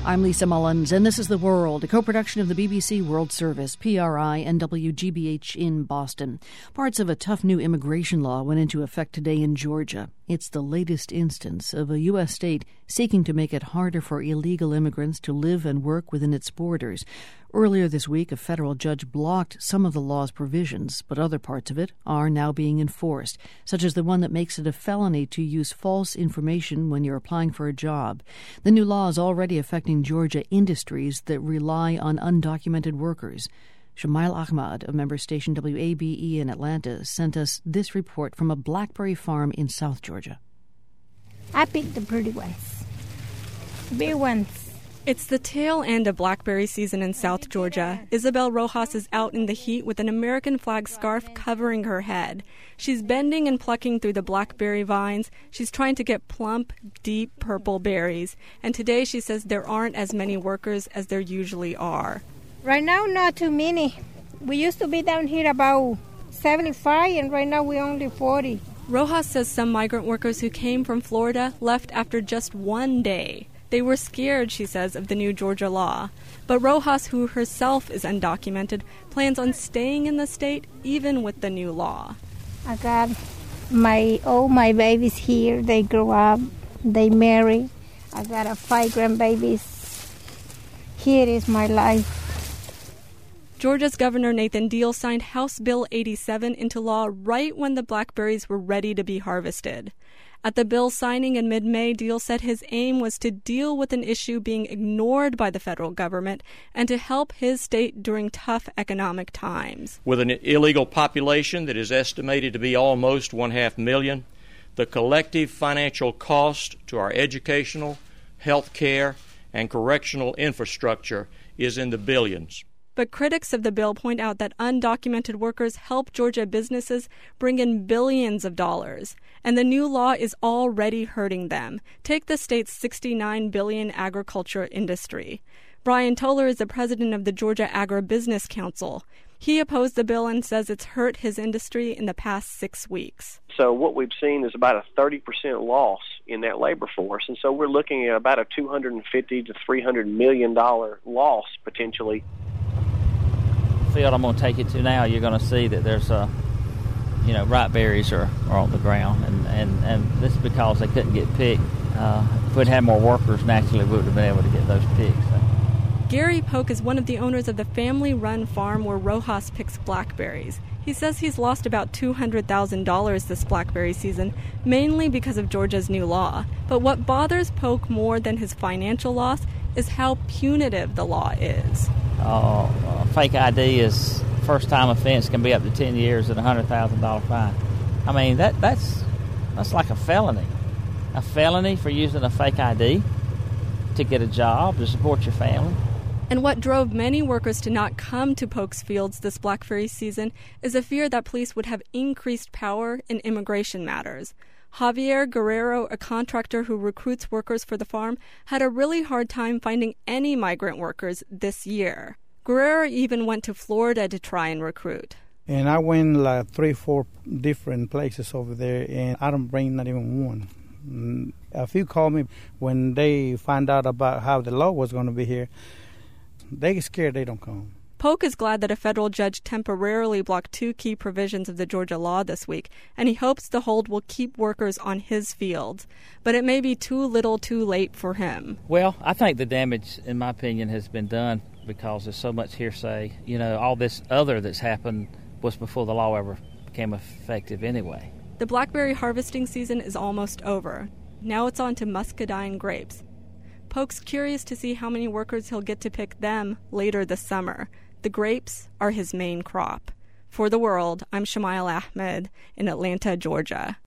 I'm Lisa Mullins, and this is The World, a co-production of the BBC World Service, PRI, and WGBH in Boston. Parts of a tough new immigration law went into effect today in Georgia. It's the latest instance of a U.S. state seeking to make it harder for illegal immigrants to live and work within its borders. Earlier this week, a federal judge blocked some of the law's provisions, but other parts of it are now being enforced, such as the one that makes it a felony to use false information when you're applying for a job. The new law is already affecting Georgia industries that rely on undocumented workers. Shamail Ahmad of member station WABE in Atlanta sent us this report from a blackberry farm in South Georgia. I picked the pretty ones, big ones. It's the tail end of blackberry season in South Georgia. Isabel Rojas is out in the heat with an American flag scarf covering her head. She's bending and plucking through the blackberry vines. She's trying to get plump, deep purple berries. And today she says there aren't as many workers as there usually are. Right now, not too many. We used to be down here about 75, and right now we're only 40. Rojas says some migrant workers who came from Florida left after just one day. They were scared, she says, of the new Georgia law. But Rojas, who herself is undocumented, plans on staying in the state even with the new law. I got all my babies here. They grow up, they marry. I got 5 grandbabies. Here is my life. Georgia's Governor Nathan Deal signed House Bill 87 into law right when the blackberries were ready to be harvested. At the bill signing in mid-May, Deal said his aim was to deal with an issue being ignored by the federal government and to help his state during tough economic times. With an illegal population that is estimated to be almost 500,000, the collective financial cost to our educational, health care, and correctional infrastructure is in the billions. But critics of the bill point out that undocumented workers help Georgia businesses bring in billions of dollars, and the new law is already hurting them. Take the state's $69 billion agriculture industry. Brian Toller is the president of the Georgia Agribusiness Council. He opposed the bill and says it's hurt his industry in the past 6 weeks. So what we've seen is about a 30% loss in that labor force, and so we're looking at about a $250 to $300 million loss potentially. Field I'm going to take you to now, you're going to see that there's ripe berries are on the ground, and this is because they couldn't get picked. If we'd had more workers, naturally we would have been able to get those picked. So. Gary Polk is one of the owners of the family-run farm where Rojas picks blackberries. He says he's lost about $200,000 this blackberry season, mainly because of Georgia's new law. But what bothers Polk more than his financial loss is how punitive the law is. Fake ID is first-time offense, can be up to 10 years and a $100,000 fine. I mean, that's like a felony. A felony for using a fake ID to get a job, to support your family. And what drove many workers to not come to Polk's fields this blackberry season is a fear that police would have increased power in immigration matters. Javier Guerrero, a contractor who recruits workers for the farm, had a really hard time finding any migrant workers this year. Guerrero even went to Florida to try and recruit. And I went like 3-4 different places over there, and I don't bring not even one. A few called me when they find out about how the law was going to be here. They get scared, they don't come. Polk is glad that a federal judge temporarily blocked 2 key provisions of the Georgia law this week, and he hopes the hold will keep workers on his fields. But it may be too little too late for him. Well, I think the damage, in my opinion, has been done because there's so much hearsay. All this other that's happened was before the law ever became effective anyway. The blackberry harvesting season is almost over. Now it's on to muscadine grapes. Polk's curious to see how many workers he'll get to pick them later this summer. The grapes are his main crop. For The World, I'm Shamail Ahmed in Atlanta, Georgia.